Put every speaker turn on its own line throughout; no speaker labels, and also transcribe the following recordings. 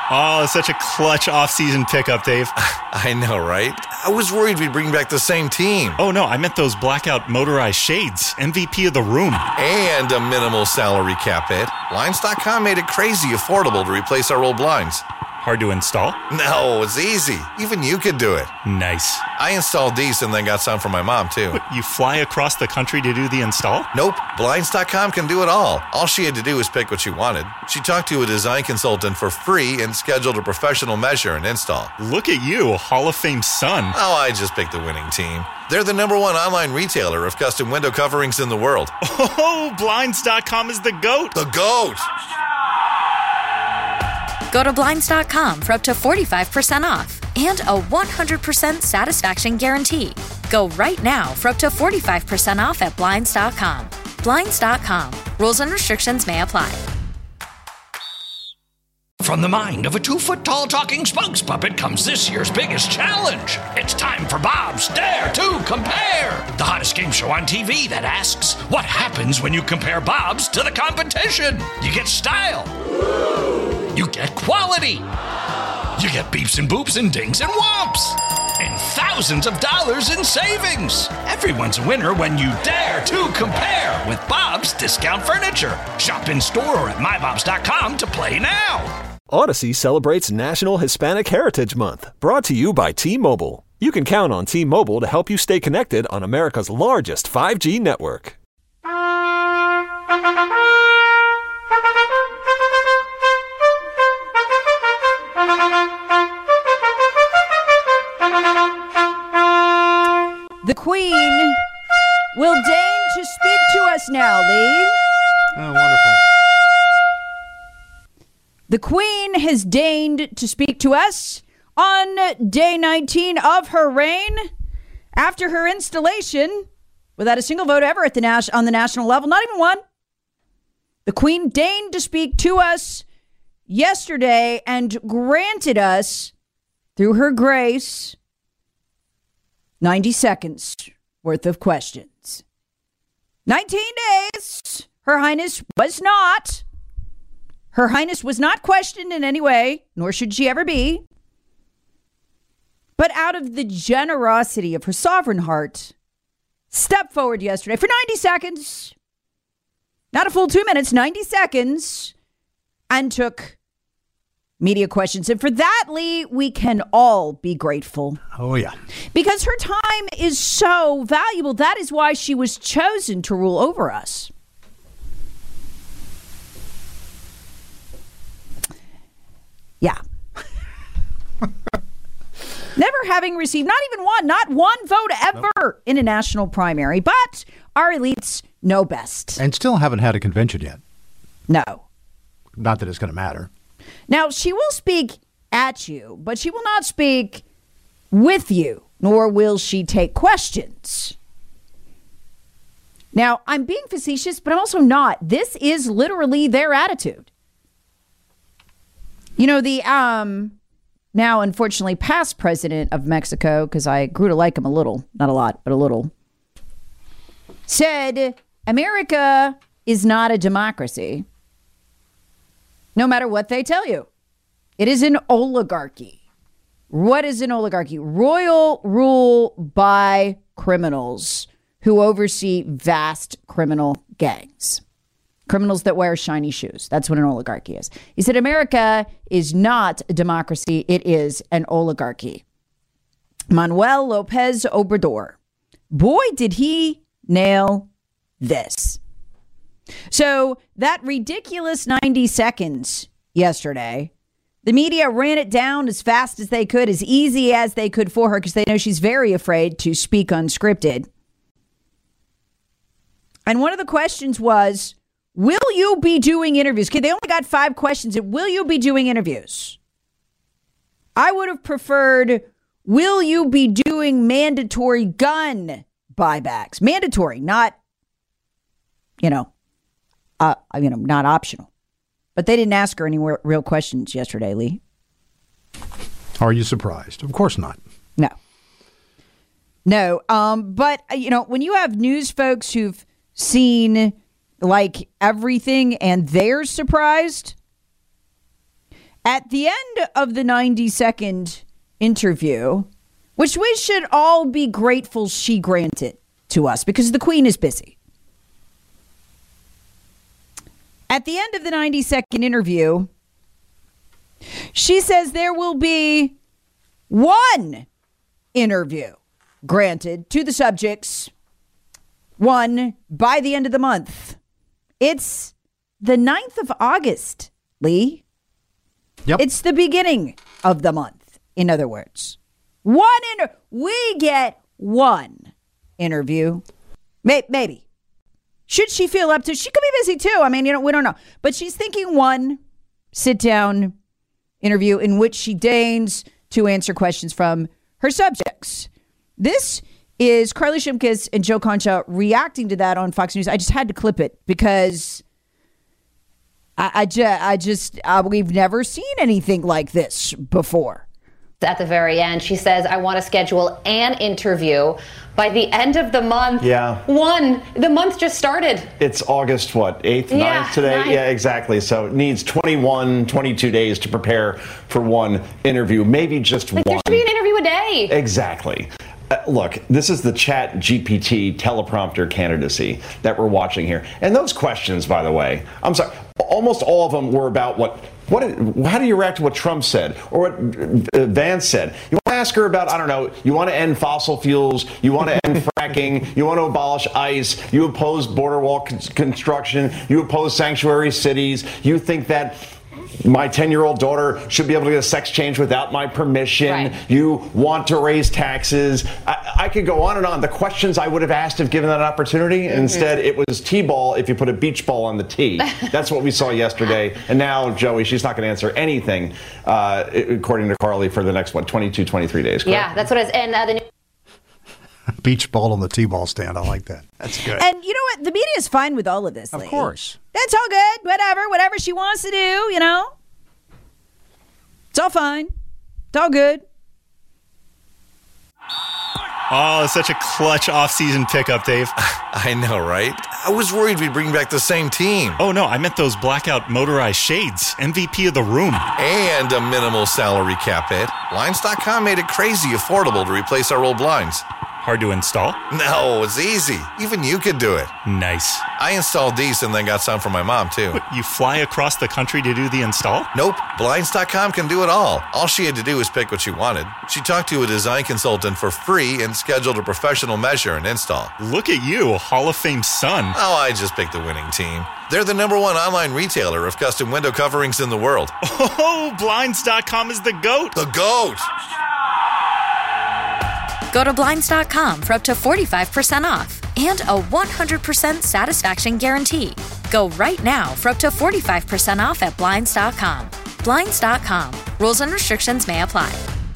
Oh, such a clutch off-season pickup, Dave.
I know, right? I was worried we'd bring back the same team.
Oh, no, I meant those blackout motorized shades. MVP of the room.
And a minimal salary cap hit. Blinds.com made it crazy affordable to replace our old blinds.
Hard to install?
No, it's easy. Even you could do it.
Nice.
I installed these and then got some for my mom, too.
But you fly across the country to do the install?
Nope. Blinds.com can do it all. All she had to do was pick what she wanted. She talked to a design consultant for free and scheduled a professional measure and install.
Look at you, Hall of Fame son.
Oh, I just picked the winning team. They're the #1 online retailer of custom window coverings in the world.
Oh, Blinds.com is the GOAT.
The GOAT!
Go to Blinds.com for up to 45% off and a 100% satisfaction guarantee. Go right now for up to 45% off at Blinds.com. Blinds.com. Rules and restrictions may apply.
From the mind of a 2-foot-tall talking spokes puppet comes this year's biggest challenge. It's time for Bob's Dare to Compare, the hottest game show on TV that asks, what happens when you compare Bob's to the competition? You get style. You get quality. You get beeps and boops and dings and whomps. And thousands of dollars in savings. Everyone's a winner when you dare to compare with Bob's Discount Furniture. Shop in store or at mybobs.com to play now.
Odyssey celebrates National Hispanic Heritage Month, brought to you by T-Mobile. You can count on T-Mobile to help you stay connected on America's largest 5G network.
The Queen will deign to speak to us now, Lee.
Oh, wonderful.
The Queen has deigned to speak to us on day 19 of her reign after her installation without a single vote ever at on the national level, not even one. The Queen deigned to speak to us yesterday and granted us, through her grace, 90 seconds worth of questions. 19 days. Her Highness was not. Her Highness was not questioned in any way, nor should she ever be. But out of the generosity of her sovereign heart, stepped forward yesterday for 90 seconds, not a full 2 minutes, 90 seconds, and took media questions. And for that, Lee, we can all be grateful.
Oh, yeah.
Because her time is so valuable. That is why she was chosen to rule over us. Yeah. Never having received not one vote ever in a national primary. But our elites know best.
And still haven't had a convention yet.
No.
Not that it's going to matter.
Now, she will speak at you, but she will not speak with you, nor will she take questions. Now, I'm being facetious, but I'm also not. This is literally their attitude. You know, the now, unfortunately, past president of Mexico, because I grew to like him a little, not a lot, but a little, said, America is not a democracy. No matter what they tell you. It is an oligarchy. What is an oligarchy? Royal rule by criminals who oversee vast criminal gangs. Criminals that wear shiny shoes. That's what an oligarchy is. He said America is not a democracy. It is an oligarchy. Manuel Lopez Obrador. Boy, did he nail this. So that ridiculous 90 seconds yesterday, the media ran it down as fast as they could, as easy as they could for her, because they know she's very afraid to speak unscripted. And one of the questions was, will you be doing interviews? Okay, they only got 5 questions. Will you be doing interviews? I would have preferred, will you be doing mandatory gun buybacks? Mandatory, not, not optional. But they didn't ask her any real questions yesterday, Lee.
Are you surprised? Of course not.
No. But, when you have news folks who've seen like everything and they're surprised, At the end of the 90-second interview, which we should all be grateful she granted to us because the Queen is busy. At the end of the 90-second interview, she says there will be one interview granted to the subjects, one by the end of the month. It's the 9th of August, Lee.
Yep.
It's the beginning of the month, in other words. We get one interview. Maybe. Should she feel up to? She could be busy too. I mean, we don't know. But she's thinking one sit-down interview in which she deigns to answer questions from her subjects. This is Carly Shimkus and Joe Concha reacting to that on Fox News. I just had to clip it because we've never seen anything like this before.
At the very end, she says, I want to schedule an interview by the end of the month.
Yeah.
The month just started.
It's August, 8th, 9th today? 9th. Yeah, exactly. So it needs 22 days to prepare for one interview, maybe just one.
There should be an interview a day.
Exactly. Look, this is the Chat GPT teleprompter candidacy that we're watching here. And those questions, by the way, I'm sorry, almost all of them were about how do you react to what Trump said or what Vance said? You want to ask her about, I don't know, you want to end fossil fuels, you want to end fracking, you want to abolish ICE, you oppose border wall construction, you oppose sanctuary cities, you think that my 10-year-old daughter should be able to get a sex change without my permission.
Right.
You want to raise taxes. I could go on and on. The questions I would have asked if given that opportunity. Mm-hmm. Instead, it was T-ball if you put a beach ball on the tee. That's what we saw yesterday. And now, Joey, she's not going to answer anything, according to Carly, for the next, 22, 23 days. Correct?
Yeah, that's what it is. And the new
beach ball on the T-ball stand. I like that. That's good.
And you know what? The media is fine with all of this.
Of
Lee.
course.
That's all good. Whatever she wants to do, It's all fine. It's all good.
Oh, such a clutch off-season pickup, Dave.
I know, right? I was worried we'd bring back the same team.
Oh, no, I meant those blackout motorized shades. MVP of the room.
And a minimal salary cap hit. Blinds.com made it crazy affordable to replace our old blinds.
Hard to install?
No, it's easy. Even you could do it.
Nice.
I installed these and then got some for my mom, too.
What, you fly across the country to do the install?
Nope. Blinds.com can do it all. All she had to do was pick what she wanted. She talked to a design consultant for free and scheduled a professional measure and install.
Look at you, Hall of Fame son.
Oh, I just picked the winning team. They're the #1 online retailer of custom window coverings in the world.
Oh, Blinds.com is the GOAT.
The GOAT!
Go to Blinds.com for up to 45% off and a 100% satisfaction guarantee. Go right now for up to 45% off at Blinds.com. Blinds.com. Rules and restrictions may apply.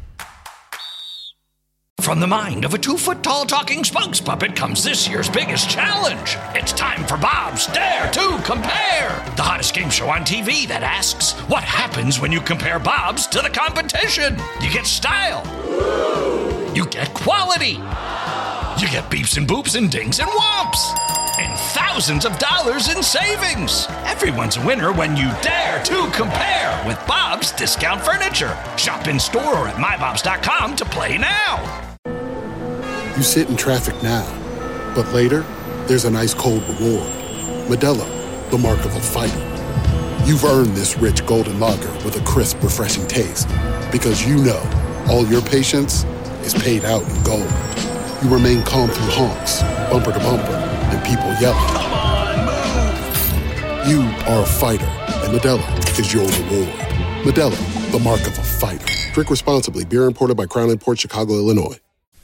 From the mind of a 2-foot-tall talking spokes puppet comes this year's biggest challenge. It's time for Bob's Dare to Compare, the hottest game show on TV that asks, what happens when you compare Bob's to the competition? You get style. You get quality. You get beeps and boops and dings and whomps. And thousands of dollars in savings. Everyone's a winner when you dare to compare with Bob's Discount Furniture. Shop in store or at mybobs.com to play now.
You sit in traffic now, but later, there's an ice-cold reward. Modelo, the mark of a fighter. You've earned this rich golden lager with a crisp, refreshing taste. Because you know, all your patience is paid out in gold. You remain calm through honks, bumper to bumper, and people yelling.
Come on, move!
You are a fighter, and Modelo is your reward. Modelo, the mark of a fighter. Drink responsibly. Beer imported by Crown Imports, Chicago, Illinois.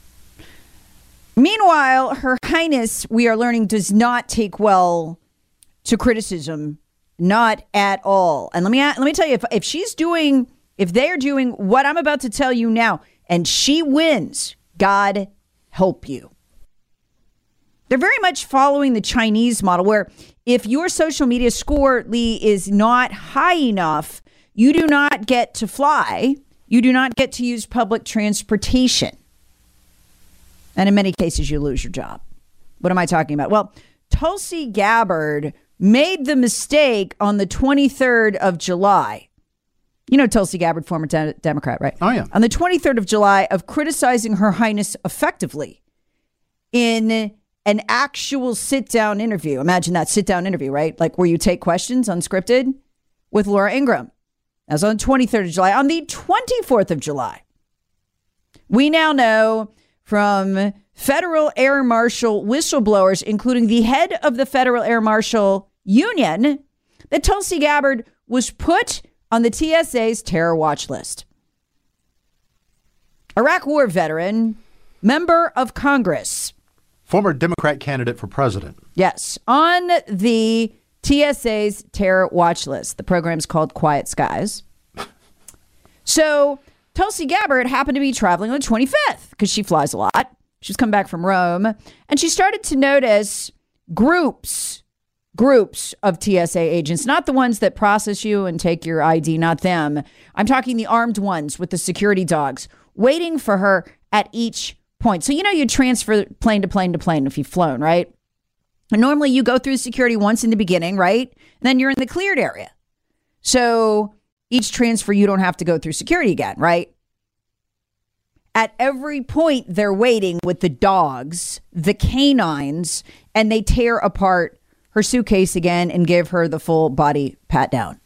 Meanwhile, Her Highness, we are learning, does not take well to criticism, not at all. And let me tell you, if they're doing what I'm about to tell you now, and she wins, God help you. They're very much following the Chinese model, where if your social media score, Lee, is not high enough, you do not get to fly. You do not get to use public transportation. And in many cases, you lose your job. What am I talking about? Well, Tulsi Gabbard made the mistake on the 23rd of July You know Tulsi Gabbard, former Democrat, right?
Oh, yeah.
On the 23rd of July, of criticizing Her Highness effectively in an actual sit-down interview. Imagine that sit-down interview, right? Like where you take questions unscripted with Laura Ingraham. That was on the 23rd of July. On the 24th of July, we now know from Federal Air Marshal whistleblowers, including the head of the Federal Air Marshal Union, that Tulsi Gabbard was put on the TSA's terror watch list. Iraq War veteran, member of Congress.
Former Democrat candidate for president.
Yes, on the TSA's terror watch list. The program's called Quiet Skies. So Tulsi Gabbard happened to be traveling on the 25th because she flies a lot. She's come back from Rome, and she started to notice groups of TSA agents, not the ones that process you and take your ID, not them. I'm talking the armed ones with the security dogs waiting for her at each point. So, you know, you transfer plane to plane to plane if you've flown, right? And normally you go through security once in the beginning, right? And then you're in the cleared area. So each transfer, you don't have to go through security again, right? At every point, they're waiting with the dogs, the canines, and they tear apart her suitcase again and give her the full body pat down.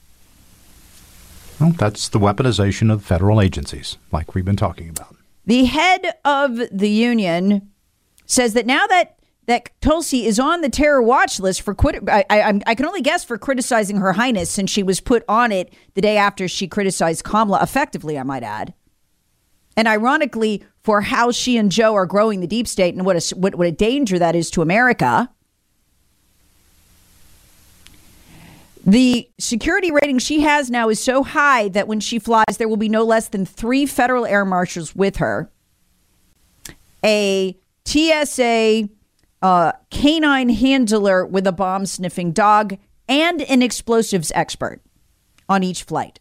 Well, that's the weaponization of federal agencies, like we've been talking about.
The head of the union says that now that Tulsi is on the terror watch list for I can only guess for criticizing Her Highness, since she was put on it the day after she criticized Kamala effectively, I might add. And ironically, for how she and Joe are growing the deep state and what a danger that is to America. The security rating she has now is so high that when she flies, there will be no less than 3 federal air marshals with her, a TSA canine handler with a bomb-sniffing dog, and an explosives expert on each flight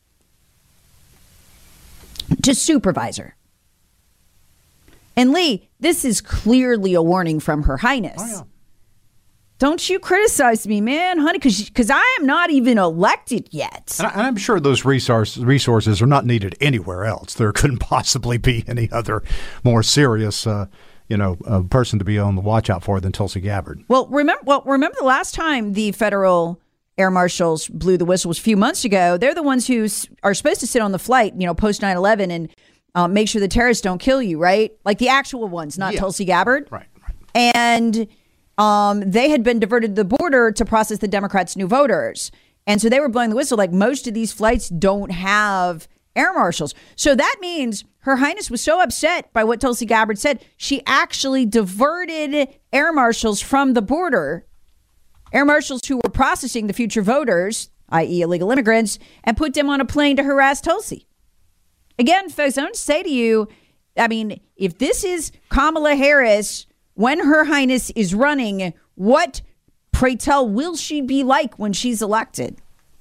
to supervise her. And Lee, this is clearly a warning from Her Highness.
Oh, yeah.
Don't you criticize me, man, honey, because I am not even elected yet.
And I'm sure those resources are not needed anywhere else. There couldn't possibly be any other more serious, person to be on the watch out for than Tulsi Gabbard.
Well, remember the last time the federal air marshals blew the whistle was a few months ago. They're the ones who are supposed to sit on the flight, post 9/11 and make sure the terrorists don't kill you, right? Like the actual ones, not Tulsi Gabbard.
Right.
And they had been diverted to the border to process the Democrats' new voters. And so they were blowing the whistle like most of these flights don't have air marshals. So that means Her Highness was so upset by what Tulsi Gabbard said, she actually diverted air marshals from the border, air marshals who were processing the future voters, i.e. illegal immigrants, and put them on a plane to harass Tulsi. Again, folks, I want to say to you, I mean, if this is Kamala Harris when Her Highness is running, what, pray tell, will she be like when she's elected?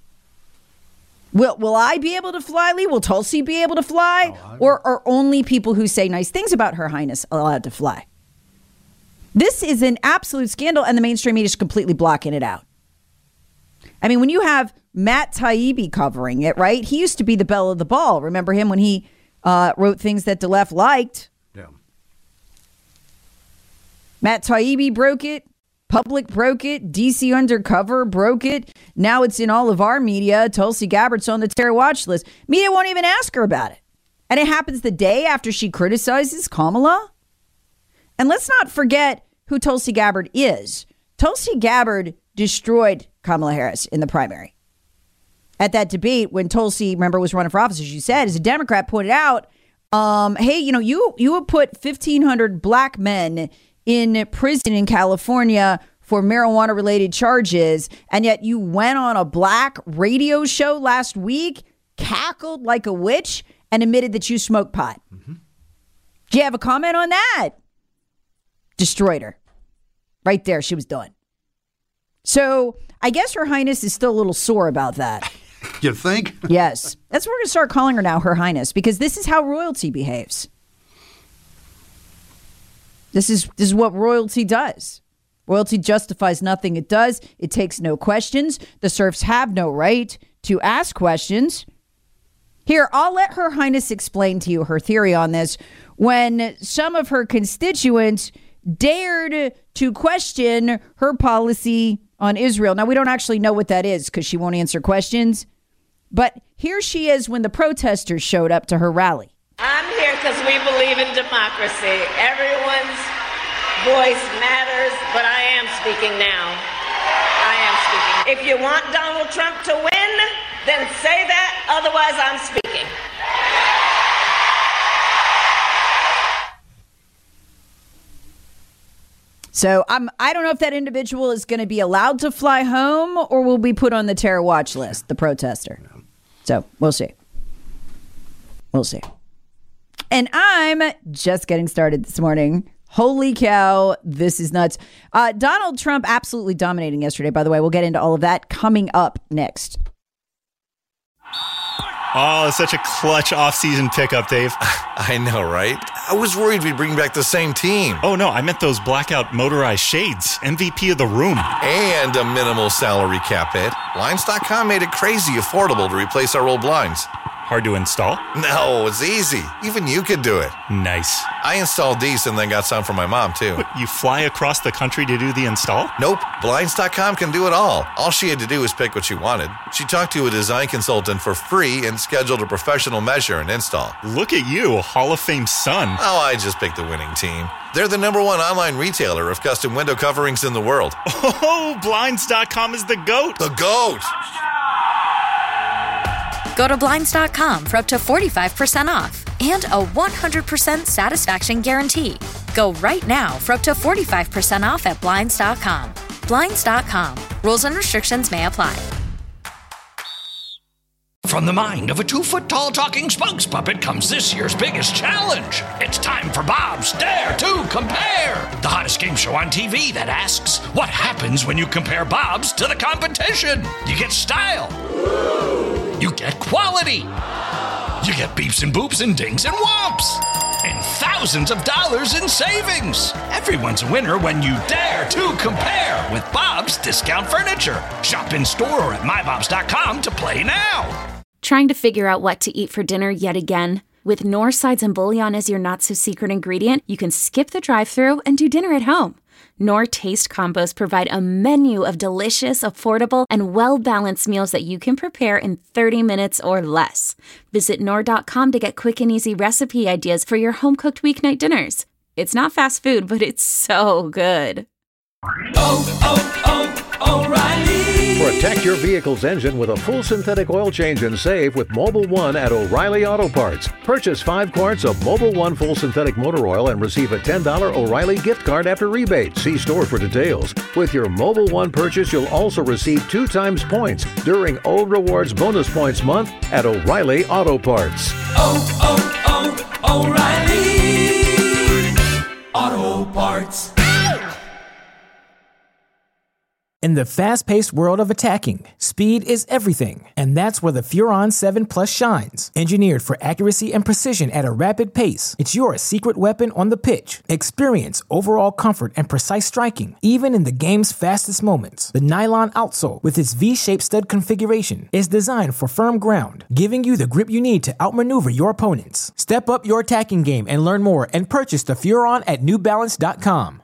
Will I be able to fly, Lee? Will Tulsi be able to fly? Or are only people who say nice things about Her Highness allowed to fly? This is an absolute scandal, and the mainstream media is completely blocking it out. I mean, when you have Matt Taibbi covering it, right? He used to be the belle of the ball. Remember him when he wrote things that the left liked?
Yeah.
Matt Taibbi broke it. Public broke it. DC Undercover broke it. Now it's in all of our media. Tulsi Gabbard's on the terror watch list. Media won't even ask her about it. And it happens the day after she criticizes Kamala. And let's not forget who Tulsi Gabbard is. Tulsi Gabbard destroyed Kamala Harris in the primary. At that debate, when Tulsi, remember, was running for office, as you said, as a Democrat, pointed out, hey, you would put 1,500 black men in prison in California for marijuana-related charges, and yet you went on a black radio show last week, cackled like a witch, and admitted that you smoked pot. Mm-hmm. Do you have a comment on that? Destroyed her. Right there, she was done. So I guess Her Highness is still a little sore about that.
You think?
Yes. That's what we're going to start calling her now, Her Highness, because this is how royalty behaves. This is what royalty does. Royalty justifies nothing it does. It takes no questions. The serfs have no right to ask questions. Here, I'll let Her Highness explain to you her theory on this. When some of her constituents dared to question her policy on Israel. Now, we don't actually know what that is because she won't answer questions. But here she is when the protesters showed up to her rally.
I'm here because we believe in democracy. Everyone's voice matters, but I am speaking now. I am speaking. If you want Donald Trump to win, then say that. Otherwise, I'm speaking.
So I don't know if that individual is going to be allowed to fly home or will be put on the terror watch list, the protester. So we'll see. We'll see. And I'm just getting started this morning. Holy cow, this is nuts. Donald Trump absolutely dominating yesterday, by the way. We'll get into all of that coming up next.
Oh, such a clutch off-season pickup, Dave.
I know, right? I was worried we'd bring back the same team.
Oh, no, I meant those blackout motorized shades. MVP of the room.
And a minimal salary cap hit. Blinds.com made it crazy affordable to replace our old blinds.
Hard to install?
No, it's easy. Even you could do it.
Nice.
I installed these and then got some for my mom, too.
But you fly across the country to do the install?
Nope. Blinds.com can do it all. All she had to do was pick what she wanted. She talked to a design consultant for free and scheduled a professional measure and install.
Look at you, Hall of Fame son.
Oh, I just picked the winning team. They're the #1 online retailer of custom window coverings in the world.
Oh, Blinds.com is the GOAT.
The GOAT!
Go to Blinds.com for up to 45% off and a 100% satisfaction guarantee. Go right now for up to 45% off at Blinds.com. Blinds.com. Rules and restrictions may apply.
From the mind of a 2-foot-tall talking spokes puppet comes this year's biggest challenge. It's time for Bob's Dare to Compare, the hottest game show on TV that asks, what happens when you compare Bob's to the competition? You get style. You get quality. You get beeps and boops and dings and whomps. And thousands of dollars in savings. Everyone's a winner when you dare to compare with Bob's Discount Furniture. Shop in store or at mybobs.com to play now.
Trying to figure out what to eat for dinner yet again? With Knorr sides and bouillon as your not-so-secret ingredient, you can skip the drive-thru and do dinner at home. Knorr Taste Combos provide a menu of delicious, affordable, and well-balanced meals that you can prepare in 30 minutes or less. Visit Knorr.com to get quick and easy recipe ideas for your home-cooked weeknight dinners. It's not fast food, but it's so good.
O'Reilly. Protect your vehicle's engine with a full synthetic oil change and save with Mobil 1 at O'Reilly Auto Parts. Purchase 5 quarts of Mobil 1 full synthetic motor oil and receive a $10 O'Reilly gift card after rebate. See store for details. With your Mobil 1 purchase, you'll also receive 2 times points during O Rewards Bonus Points Month at O'Reilly Auto Parts.
O'Reilly Auto Parts.
In the fast-paced world of attacking, speed is everything, and that's where the Furon 7 Plus shines. Engineered for accuracy and precision at a rapid pace, it's your secret weapon on the pitch. Experience overall comfort and precise striking, even in the game's fastest moments. The nylon outsole, with its V-shaped stud configuration, is designed for firm ground, giving you the grip you need to outmaneuver your opponents. Step up your attacking game and learn more and purchase the Furon at NewBalance.com.